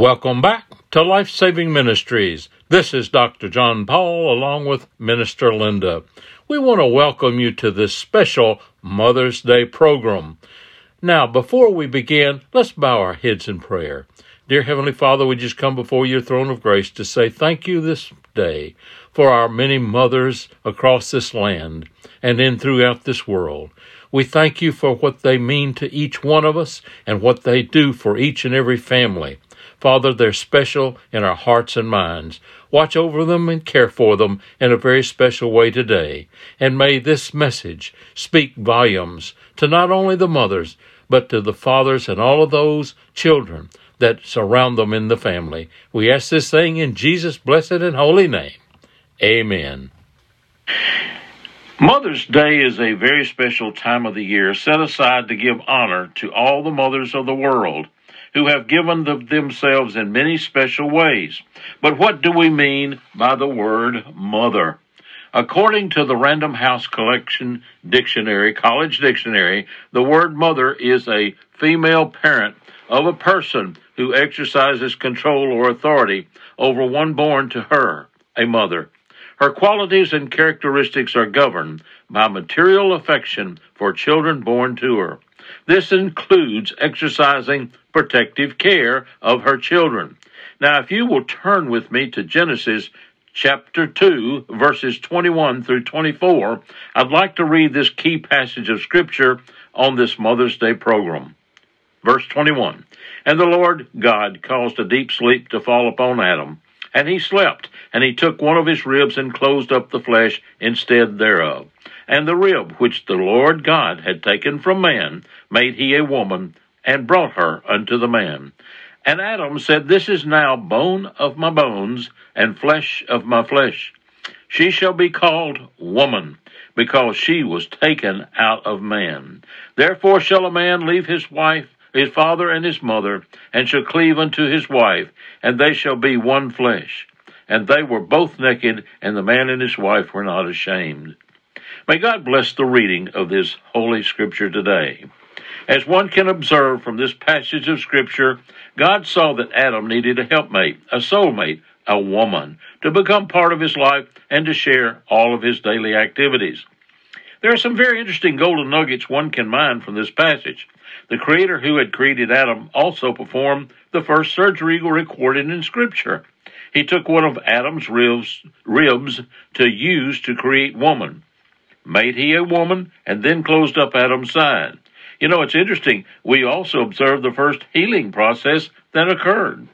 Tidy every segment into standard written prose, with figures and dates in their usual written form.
Welcome back to Life Saving Ministries. This is Dr. John Paul along with Minister Linda. We want to welcome you to this special Mother's Day program. Now, before we begin, let's bow our heads in prayer. Dear Heavenly Father, we just come before your throne of grace to say thank you this day for our many mothers across this land and in throughout this world. We thank you for what they mean to each one of us and what they do for each and every family. Father, they're special in our hearts and minds. Watch over them and care for them in a very special way today. And may this message speak volumes to not only the mothers, but to the fathers and all of those children that surround them in the family. We ask this thing in Jesus' blessed and holy name. Amen. Mother's Day is a very special time of the year set aside to give honor to all the mothers of the world who have given themselves in many special ways. But what do we mean by the word mother? According to the Random House Collection Dictionary, College Dictionary, the word mother is a female parent of a person who exercises control or authority over one born to her, a mother. Her qualities and characteristics are governed by material affection for children born to her. This includes exercising protective care of her children. Now, if you will turn with me to Genesis chapter 2, verses 21 through 24, I'd like to read this key passage of Scripture on this Mother's Day program. Verse 21, And the Lord God caused a deep sleep to fall upon Adam, and he slept, and he took one of his ribs and closed up the flesh instead thereof. And the rib which the Lord God had taken from man made he a woman, and brought her unto the man. And Adam said, This is now bone of my bones, and flesh of my flesh. She shall be called woman, because she was taken out of man. Therefore shall a man leave his wife, his father and his mother, and shall cleave unto his wife, and they shall be one flesh. And they were both naked, and the man and his wife were not ashamed. May God bless the reading of this Holy Scripture today. As one can observe from this passage of Scripture, God saw that Adam needed a helpmate, a soulmate, a woman, to become part of his life and to share all of his daily activities. There are some very interesting golden nuggets one can mine from this passage. The Creator who had created Adam also performed the first surgery recorded in Scripture. He took one of Adam's ribs to use to create woman. Made he a woman, and then closed up Adam's side. You know, it's interesting. We also observe the first healing process that occurred.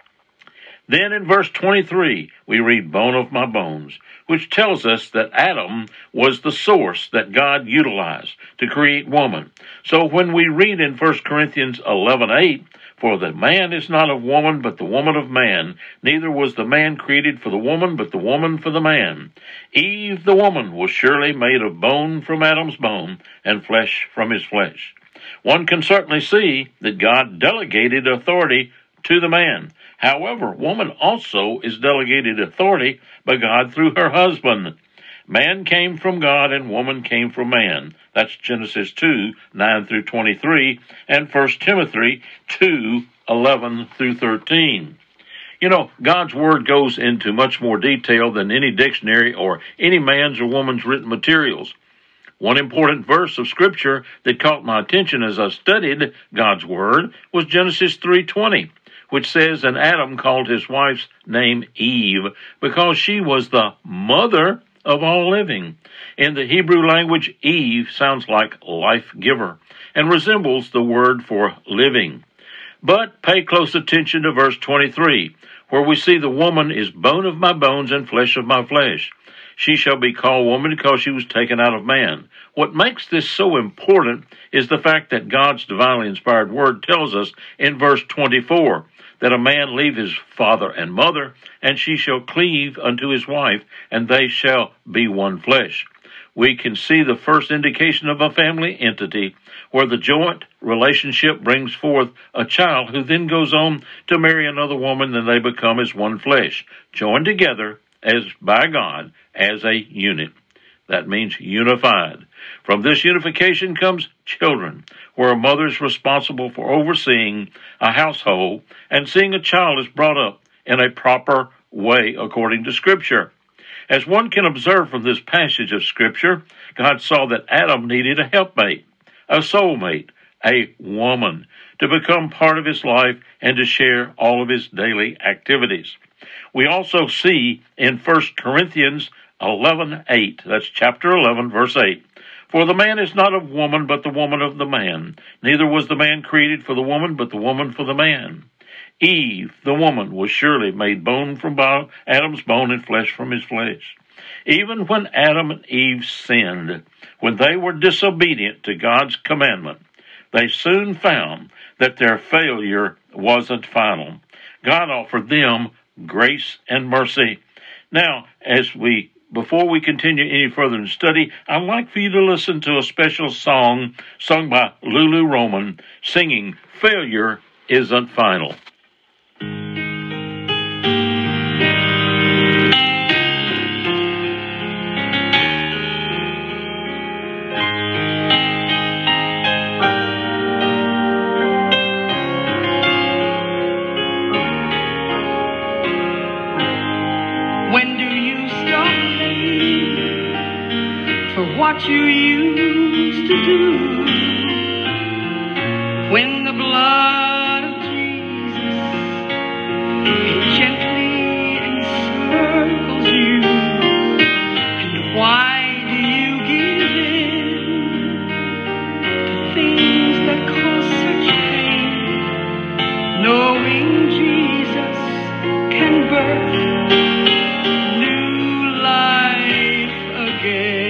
Then in verse 23, we read, Bone of my bones, which tells us that Adam was the source that God utilized to create woman. So when we read in 1 Corinthians 11:8, For the man is not of woman, but the woman of man. Neither was the man created for the woman, but the woman for the man. Eve, the woman, was surely made of bone from Adam's bone, and flesh from his flesh. One can certainly see that God delegated authority to the man. However, woman also is delegated authority by God through her husband. Man came from God and woman came from man. That's Genesis 2, 9 through 23, and 1 Timothy 2, 11 through 13. You know, God's Word goes into much more detail than any dictionary or any man's or woman's written materials. One important verse of Scripture that caught my attention as I studied God's Word was Genesis 3:20, which says, And Adam called his wife's name Eve, because she was the mother of all living. In the Hebrew language, Eve sounds like life giver and resembles the word for living. But pay close attention to verse 23, where we see the woman is bone of my bones and flesh of my flesh. She shall be called woman because she was taken out of man. What makes this so important is the fact that God's divinely inspired word tells us in verse 24 that a man leave his father and mother, and she shall cleave unto his wife, and they shall be one flesh. We can see the first indication of a family entity where the joint relationship brings forth a child who then goes on to marry another woman, and they become as one flesh, joined together as by God as a unit. That means unified. From this unification comes children, where a mother is responsible for overseeing a household and seeing a child is brought up in a proper way according to Scripture. As one can observe from this passage of Scripture, God saw that Adam needed a helpmate, a soulmate, a woman, to become part of his life and to share all of his daily activities. We also see in 1 Corinthians 11:8, that's chapter 11, verse 8, "For the man is not of woman, but the woman of the man. Neither was the man created for the woman, but the woman for the man. Eve, the woman, was surely made bone from Adam's bone and flesh from his flesh." Even when Adam and Eve sinned, when they were disobedient to God's commandment, they soon found that their failure wasn't final. God offered them grace and mercy. Now, before we continue any further in study, I'd like for you to listen to a special song sung by Lulu Roman, singing "Failure Isn't Final." What you used to do when the blood of Jesus, it gently encircles you, and why do you give in to things that cause such pain, knowing Jesus can birth new life again?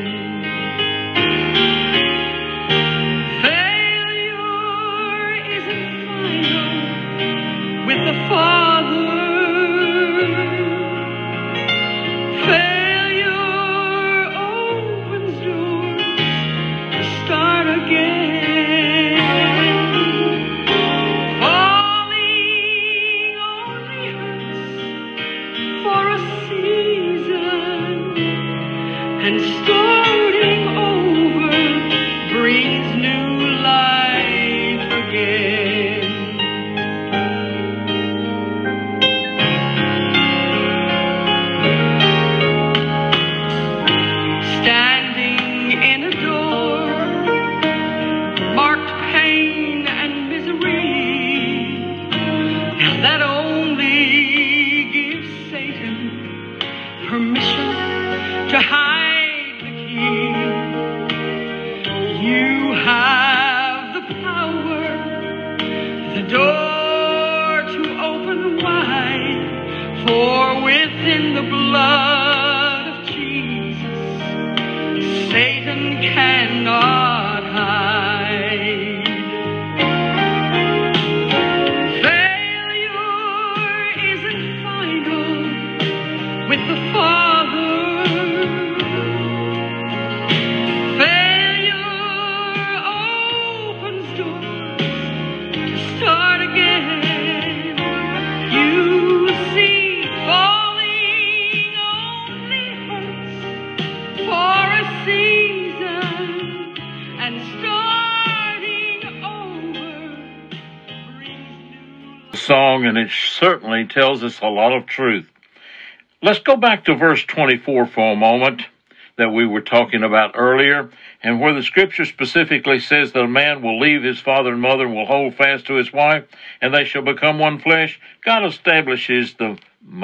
Song, and it certainly tells us a lot of truth. Let's go back to verse 24 for a moment that we were talking about earlier, and where the Scripture specifically says that a man will leave his father and mother and will hold fast to his wife, and they shall become one flesh. God establishes the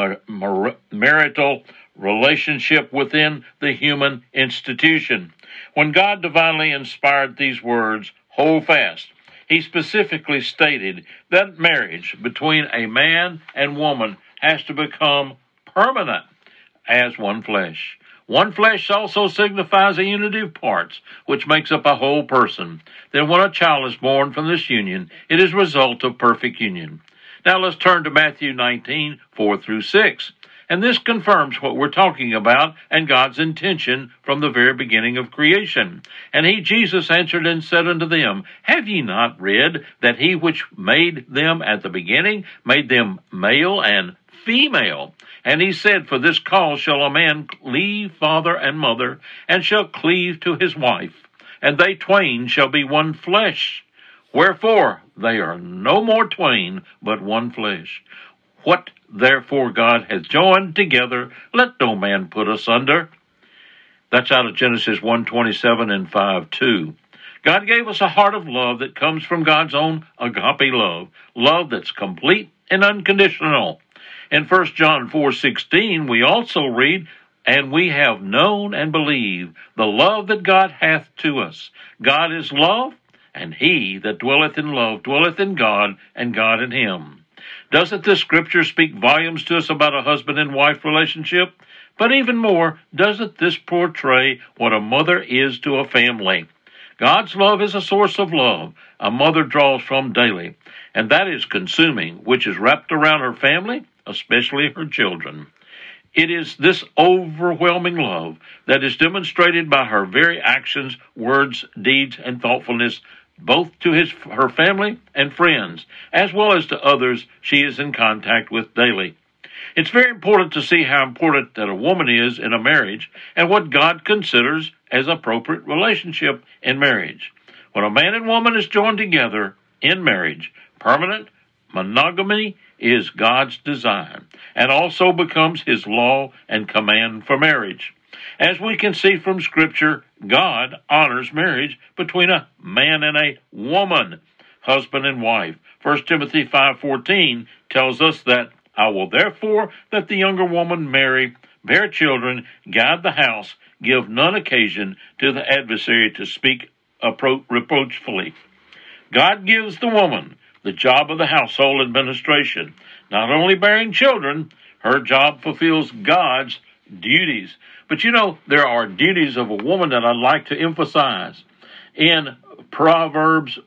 marital relationship within the human institution. When God divinely inspired these words, "hold fast," He specifically stated that marriage between a man and woman has to become permanent as one flesh. One flesh also signifies a unity of parts, which makes up a whole person. Then when a child is born from this union, it is a result of perfect union. Now let's turn to Matthew 19, 4 through 6. And this confirms what we're talking about and God's intention from the very beginning of creation. And Jesus, answered and said unto them, Have ye not read that he which made them at the beginning made them male and female. And he said, For this cause shall a man leave father and mother, and shall cleave to his wife, and they twain shall be one flesh. Wherefore they are no more twain, but one flesh. What therefore God hath joined together, let no man put asunder. That's out of Genesis 1:27 and 5:2. God gave us a heart of love that comes from God's own agape love, love that's complete and unconditional. In 1 John 4:16, we also read, And we have known and believed the love that God hath to us. God is love, and he that dwelleth in love dwelleth in God, and God in him. Doesn't this scripture speak volumes to us about a husband and wife relationship? But even more, doesn't this portray what a mother is to a family? God's love is a source of love a mother draws from daily, and that is consuming, which is wrapped around her family, especially her children. It is this overwhelming love that is demonstrated by her very actions, words, deeds, and thoughtfulness, both to her family and friends, as well as to others she is in contact with daily. It's very important to see how important that a woman is in a marriage and what God considers as appropriate relationship in marriage. When a man and woman is joined together in marriage, permanent monogamy is God's design and also becomes his law and command for marriage. As we can see from Scripture, God honors marriage between a man and a woman, husband and wife. 1 Timothy 5:14 tells us that, I will therefore that the younger woman marry, bear children, guide the house, give none occasion to the adversary to speak reproachfully. God gives the woman the job of the household administration. Not only bearing children, her job fulfills God's duties. But there are duties of a woman that I'd like to emphasize. In Proverbs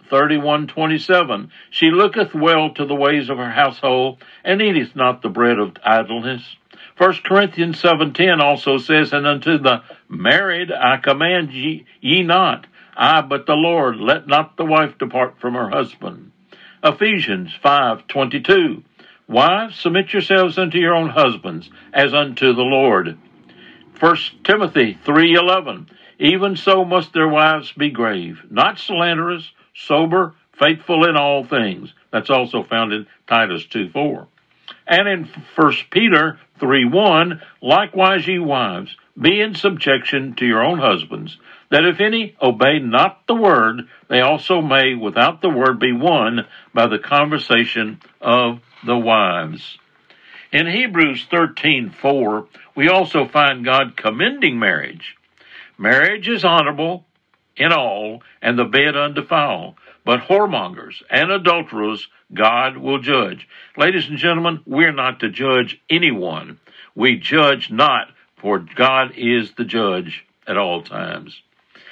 31:27, she looketh well to the ways of her household, and eateth not the bread of idleness. 1 Corinthians 7:10 also says, And unto the married I command ye not, I but the Lord, let not the wife depart from her husband. Ephesians 5:22, Wives, submit yourselves unto your own husbands, as unto the Lord. 1 Timothy 3:11, Even so must their wives be grave, not slanderous, sober, faithful in all things. That's also found in Titus 2:4. And in 1 Peter 3:1, Likewise ye wives, be in subjection to your own husbands, that if any obey not the word, they also may without the word be won by the conversation of the wives. In Hebrews 13:4, we also find God commending marriage. Marriage is honorable in all, and the bed undefiled. But whoremongers and adulterers God will judge. Ladies and gentlemen, we're not to judge anyone. We judge not, for God is the judge at all times.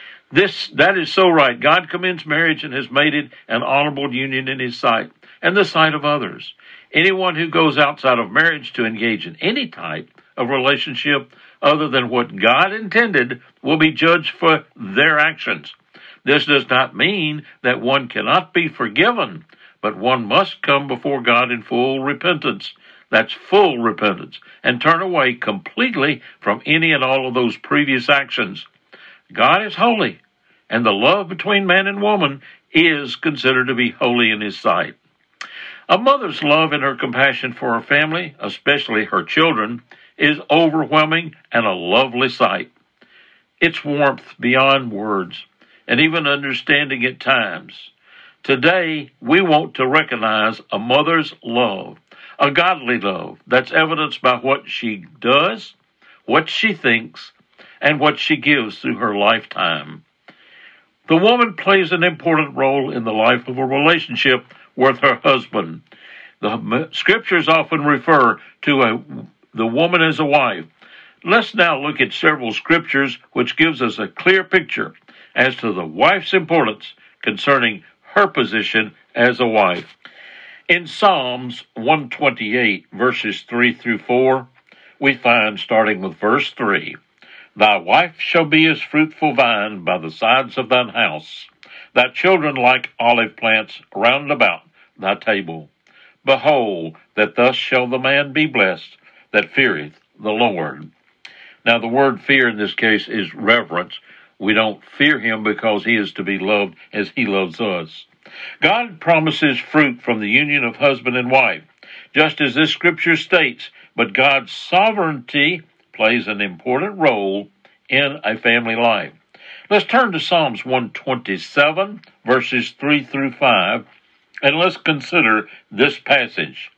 That is so right. God commends marriage and has made it an honorable union in his sight and the sight of others. Anyone who goes outside of marriage to engage in any type of relationship other than what God intended will be judged for their actions. This does not mean that one cannot be forgiven, but one must come before God in full repentance. That's full repentance, and turn away completely from any and all of those previous actions. God is holy, and the love between man and woman is considered to be holy in his sight. A mother's love and her compassion for her family, especially her children, is overwhelming and a lovely sight. It's warmth beyond words, and even understanding at times. Today, we want to recognize a mother's love, a godly love that's evidenced by what she does, what she thinks, and what she gives through her lifetime. The woman plays an important role in the life of a relationship with her husband. The scriptures often refer to the woman as a wife. Let's now look at several scriptures which gives us a clear picture as to the wife's importance concerning her position as a wife. In Psalms 128, verses 3 through 4, we find, starting with verse 3, Thy wife shall be as fruitful vine by the sides of thine house, thy children like olive plants round about thy table. Behold, that thus shall the man be blessed that feareth the Lord. Now, the word fear in this case is reverence. We don't fear him because he is to be loved as he loves us. God promises fruit from the union of husband and wife, just as this scripture states, but God's sovereignty plays an important role in a family life. Let's turn to Psalms 127, verses 3 through 5, and let's consider this passage.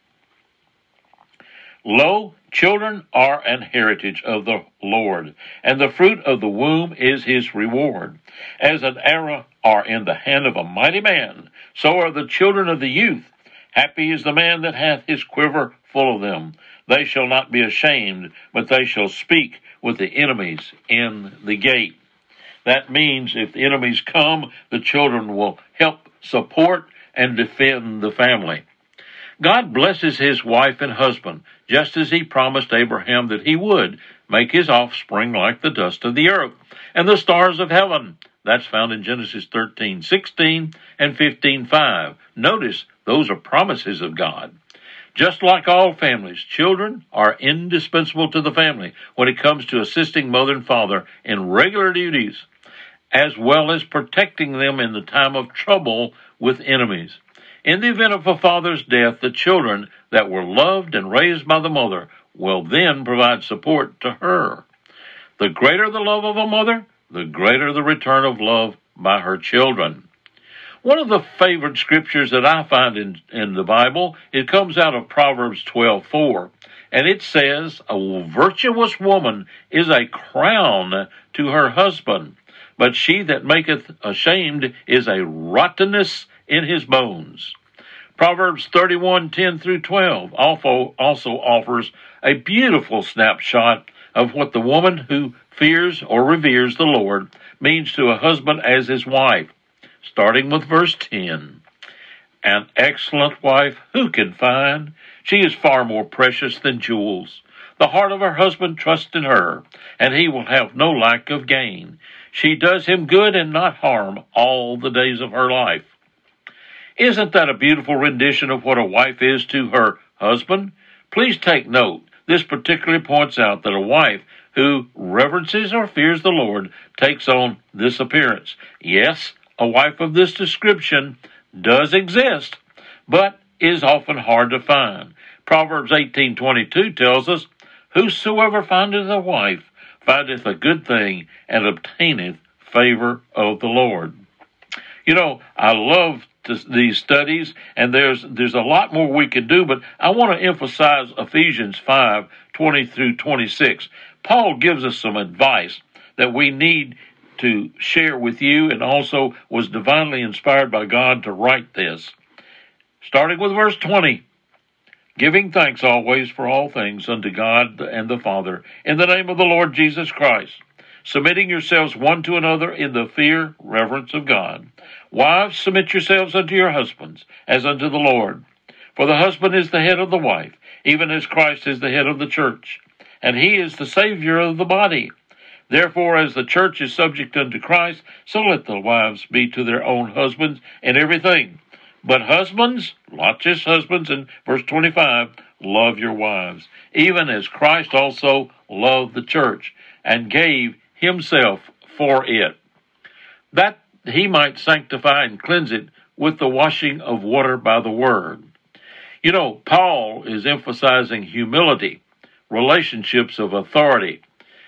Lo, children are an heritage of the Lord, and the fruit of the womb is his reward. As an arrow are in the hand of a mighty man, so are the children of the youth. Happy is the man that hath his quiver full of them. They shall not be ashamed, but they shall speak with the enemies in the gate. That means if the enemies come, the children will help support and defend the family. God blesses his wife and husband, just as he promised Abraham that he would make his offspring like the dust of the earth and the stars of heaven. That's found in Genesis 13:16 and 15:5. Notice those are promises of God. Just like all families, children are indispensable to the family when it comes to assisting mother and father in regular duties, as well as protecting them in the time of trouble with enemies. In the event of a father's death, the children that were loved and raised by the mother will then provide support to her. The greater the love of a mother, the greater the return of love by her children. One of the favorite scriptures that I find in the Bible, it comes out of Proverbs 12:4, and it says, a virtuous woman is a crown to her husband, but she that maketh ashamed is a rottenness in his bones. Proverbs 31:10 through 12 also offers a beautiful snapshot of what the woman who fears or reveres the Lord means to a husband as his wife. Starting with verse 10. An excellent wife who can find? She is far more precious than jewels. The heart of her husband trusts in her, and he will have no lack of gain. She does him good and not harm all the days of her life. Isn't that a beautiful rendition of what a wife is to her husband? Please take note. This particularly points out that a wife who reverences or fears the Lord takes on this appearance. Yes, a wife of this description does exist, but is often hard to find. Proverbs 18:22 tells us, whosoever findeth a wife findeth a good thing and obtaineth favor of the Lord. You know, I love these studies, and there's a lot more we can do, but I want to emphasize Ephesians 5:20 through 26. Paul gives us some advice that we need to share with you, and also was divinely inspired by God to write this. Starting with verse 20. Giving thanks always for all things unto God and the Father, in the name of the Lord Jesus Christ, submitting yourselves one to another in the fear, reverence of God. Wives, submit yourselves unto your husbands, as unto the Lord. For the husband is the head of the wife, even as Christ is the head of the church, and he is the Savior of the body. Therefore, as the church is subject unto Christ, so let the wives be to their own husbands in everything. But husbands, not just husbands, in verse 25, love your wives, even as Christ also loved the church, and gave himself for it, that he might sanctify and cleanse it with the washing of water by the word. You know, Paul is emphasizing humility, relationships of authority,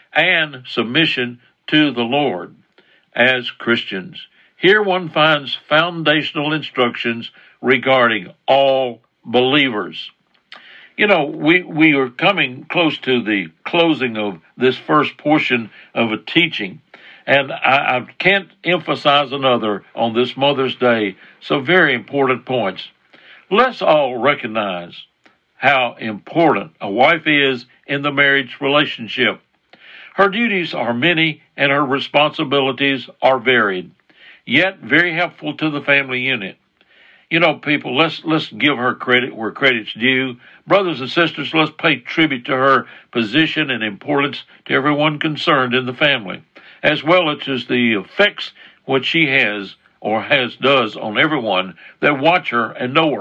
and submission to the Lord as Christians. Here one finds foundational instructions regarding all believers. You know, we are coming close to the closing of this first portion of a teaching, and I can't emphasize another on this Mother's Day some very important points. Let's all recognize how important a wife is in the marriage relationship. Her duties are many and her responsibilities are varied, yet very helpful to the family unit. You know, people, let's give her credit where credit's due. Brothers and sisters, let's pay tribute to her position and importance to everyone concerned in the family, as well as the effects what she has does on everyone that watch her and know her.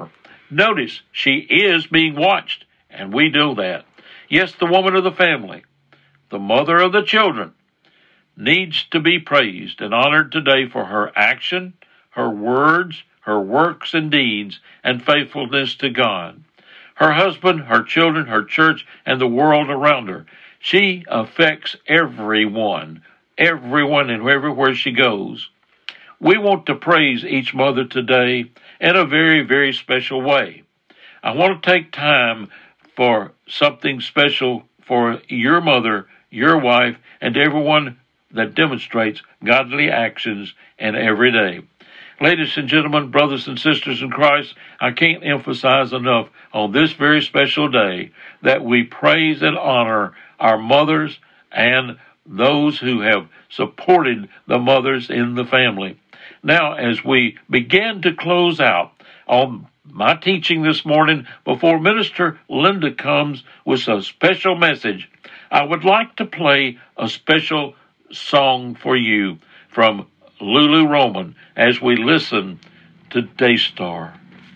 Notice, she is being watched, and we know that. Yes, the woman of the family, the mother of the children, needs to be praised and honored today for her action, her words, her works and deeds, and faithfulness to God. Her husband, her children, her church, and the world around her. She affects everyone and everywhere she goes. We want to praise each mother today in a very, very special way. I want to take time for something special for your mother, your wife, and everyone that demonstrates godly actions in every day. Ladies and gentlemen, brothers and sisters in Christ, I can't emphasize enough on this very special day that we praise and honor our mothers and those who have supported the mothers in the family. Now, as we begin to close out on my teaching this morning, before Minister Linda comes with a special message, I would like to play a special song for you from Lulu Roman as we listen to Daystar.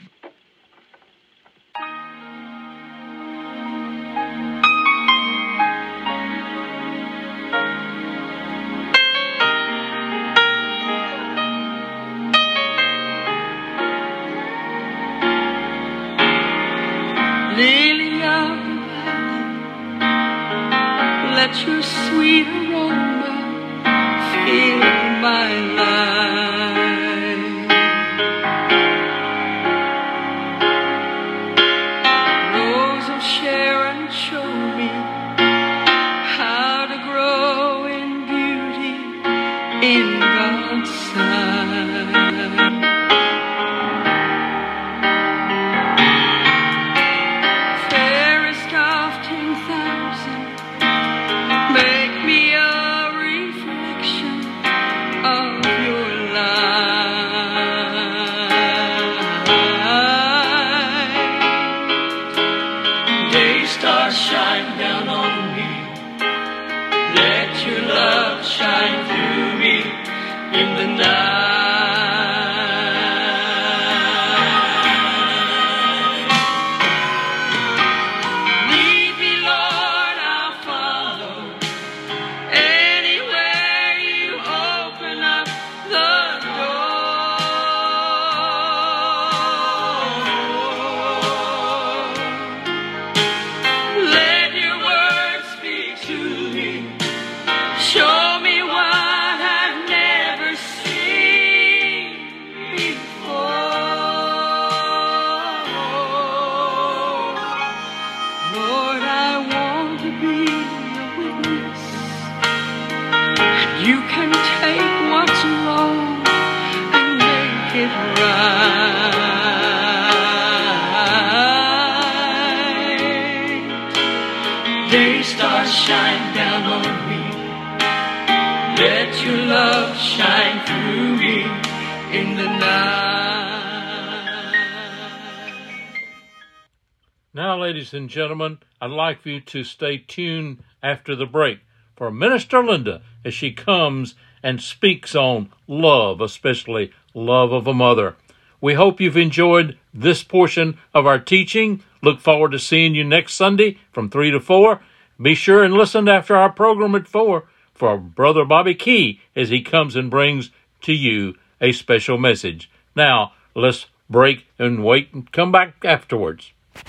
Lily of the valley, let your sweet aroma fill my life. Rose of Sharon, show me how to grow in beauty in God's sight. Daystar, shine down on me. Let your love shine through me in the night. Now, ladies and gentlemen, I'd like for you to stay tuned after the break for Minister Linda as she comes and speaks on love, especially love of a mother. We hope you've enjoyed this portion of our teaching. Look forward to seeing you next Sunday from 3 to 4. Be sure and listen after our program at 4 for Brother Bobby Key as he comes and brings to you a special message. Now, let's break and wait and come back afterwards.